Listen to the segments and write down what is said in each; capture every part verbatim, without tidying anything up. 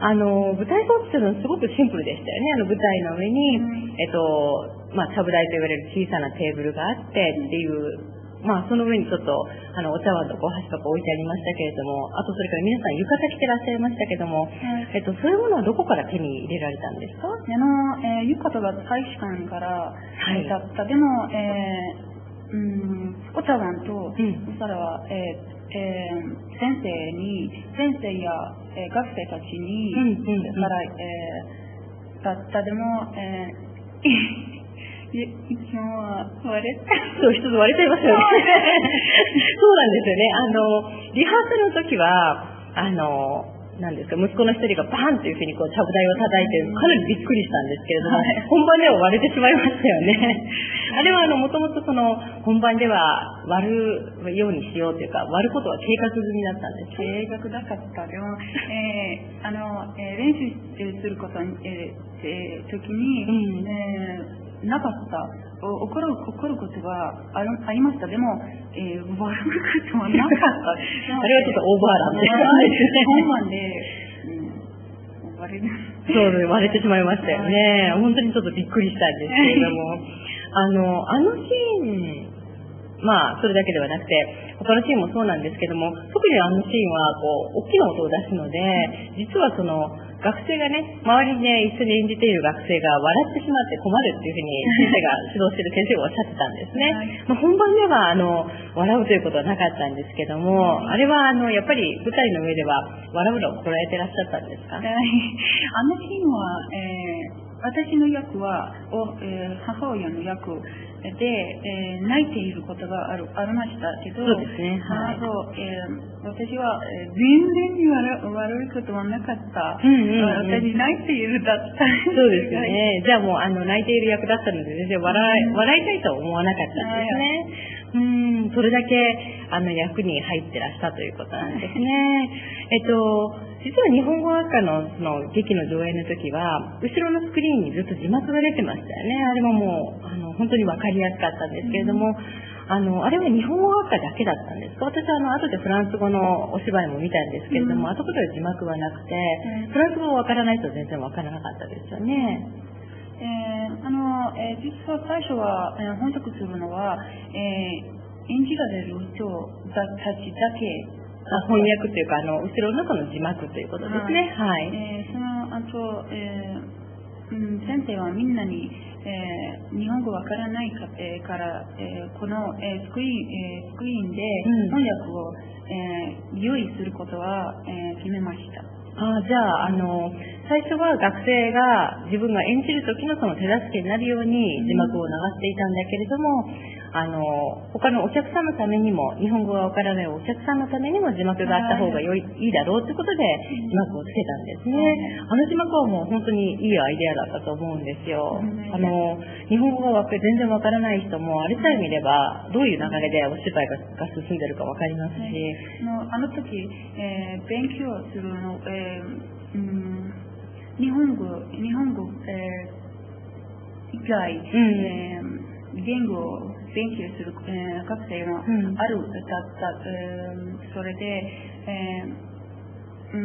あの、舞台装置というのはすごくシンプルでしたよね。あの舞台の上に、えっと、まあ、ちゃぶ台と言われる小さなテーブルがあってっていう、まあ、その上にちょっと、あの、お茶碗とかお箸とか置いてありましたけれども、あとそれから皆さん浴衣着てらっしゃいましたけども、えっと、そういうものはどこから手に入れられたんですか？ あの、えー、浴衣が大使館から、はい、だった。でも、えー、うん、お茶碗と、うん、そしたら、えーえー、先生に、先生や、えー、学生たちに、うんうんうん、から、えー、だった。でも、えーいつもは割れそう、一つ割れちゃいますよね。そうなんですよね。あの、リハーサルの時は、あの、なんですか、息子の一人がバーンというふうにこう、ちゃぶ台を叩いて、かなりびっくりしたんですけれども、はい、本番では割れてしまいましたよね。あれはあの、もともとその、本番では割るようにしようというか、割ることは計画済みだったんですか？ 計画なかった。でも、えー、あの、えー、練習することに、えーえー、時に、うんえーなかった。起こる、起こることがあるありました。でも、えー、割ることはなかった。あれはちょっとオーバーランで。 本番で、うん、割れる。 そうね、割れてしまいましたよね。本当にちょっとびっくりしたんですけれども、あの、あのシーン、まあ、それだけではなくて、他のシーンもそうなんですけども、特にあのシーンは、こう、大きな音を出すので、実はその、学生がね、周りで一緒に演じている学生が笑ってしまって困るっていうふうに先生が指導している先生がおっしゃってたんですね。はいまあ、本番では、あの、笑うということはなかったんですけども、あれは、あの、やっぱり舞台の上では笑うのをこらえてらっしゃったんですか？ はい、あのシーンは、えー私の役は、おえー、母親の役で、えー、泣いていることがあるありましたけど、 そうですね。はい、 あと、えー、私は、えー、全然悪悪いことはなかった。うんうんうん、私泣いているだった。 そうですよね。じゃあもうあの泣いている役だったので全然笑い、うん、笑いたいとは思わなかったんですね。うん、それだけあの役に入ってらしたということなんですね。えっと実は日本語学科のその劇の上演の時は後ろのスクリーンにずっと字幕が出てましたよね。あれももうあの本当に分かりやすかったんですけれども、うん、あのあれは日本語学科だけだったんですか？私はあの後でフランス語のお芝居も見たんですけれども、うん、あそこでは字幕はなくて、うん、フランス語が分からないと全然分からなかったですよね。 えー、あの、えー、実は最初は、えー、翻訳するのは、えー、演じられる人たちだけあ翻訳というか、あの、後ろの中の字幕ということですね。はい。 えー、その後、えーうん、先生はみんなに、えー、日本語わからないか、えー、から、えー、この、えー、スクリーン、えー、スクリーンで翻訳を、うんえー、用意することは、えー、決めました。 あじゃあ、あの、最初は学生が自分が演じる時のその手助けになるように字幕を流していたんだけれども、あの、他のお客さんのためにも、日本語がわからないお客さんのためにも字幕があった方が良い、いいだろうということで字幕をつけたんですね。あの字幕はもう本当にいいアイデアだったと思うんですよ。あの、日本語が全然わからない人も、あれさえ見れば、どういう流れでお芝居が進んでるかわかりますし。 あの時、えー、勉強するの、えーうん日本語、日本語、えー、以外、うんえー、言語を勉強する、えー、学生がある、うん、だった、えー、それで、えーうん、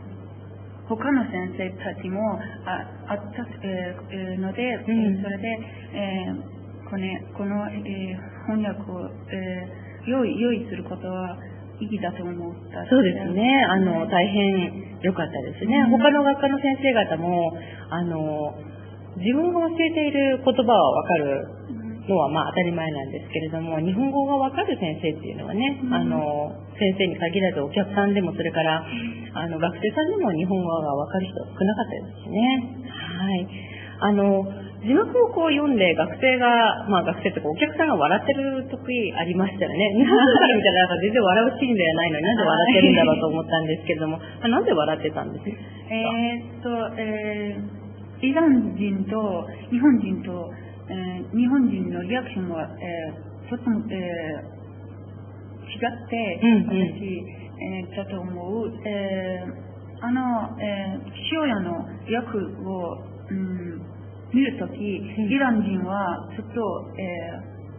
他の先生たちもああった、えー、ので、うん、それで、えー、この、この、えー、翻訳を、えー、用意、用意することは、意義だと思った。 そうですね。あの、大変良かったですね。うん、他の学科の先生方も、あの、自分が教えている言葉はわかるのはまあ当たり前なんですけれども、日本語がわかる先生っていうのはね、うん、あの、先生に限らずお客さんでも、それから、あの、学生さんでも日本語がわかる人少なかったですしね。はい。あの、字幕をこう読んで学生が、まあ学生とかお客さんが笑ってる時ありましたよね。日本人から見たらなんか全然笑うシーンではないのになんで笑ってるんだろうと思ったんですけれども、なんで笑ってたんですか？ えーっと、えー、イラン人と日本人と、えー、日本人のリアクションは、えー、とても、えー、違って、うんうん、私、えー、だと思う。えー、あの、えー、父親の役を、うん見るとき、イラン人はちょっと、え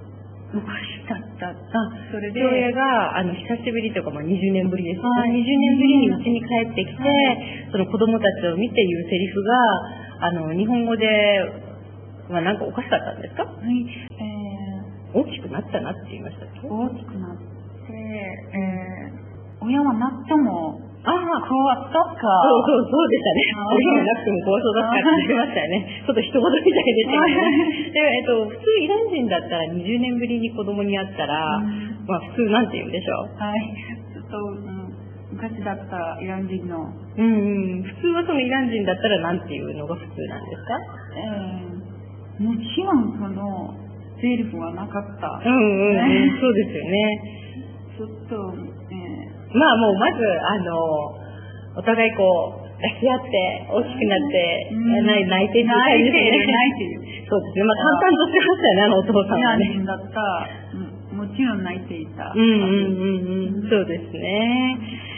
昔だった。 あ、 それで、 父親が、あの、久しぶりとか、まあ、にじゅうねんぶりですね。 はいにじゅうねんぶりにうちに帰ってきて、 はいその子供たちを見て言うセリフが、あの、日本語で、まあ、なんかおかしかったんですか？ はい、え大きくなったなって言いましたっけ？ ー、大きくなって、えー、親は納豆も、 ああ、 怖かったか。 そうそう、そうでしたね。 あー親がなくても怖そうだったって言ってましたよね。ちょっと一言みたいでしたよね。で、えっと、普通イラン人だったらにじゅうねんぶりに子供に会ったら、 うんまあ普通なんて言うんでしょう。 はい。ちょっと、うん、昔だったイラン人の、 うんうん。普通はそのイラン人だったらなんていうのが普通なんですか？ えー、もちろんその、セリフはなかった。 うんうんうん。そうですよね。 ちょっと、えまあもうまず、あの、お互いこう、抱き合って、大きくなって、 うん泣い泣いてっていう感じですね。 泣いてる泣いてるそうですね。まあ淡々としてましたよね、あのお父さんー、イラはね。 ン人だった、うん、もちろん泣いていた。 うんうんうんうん。そうですね。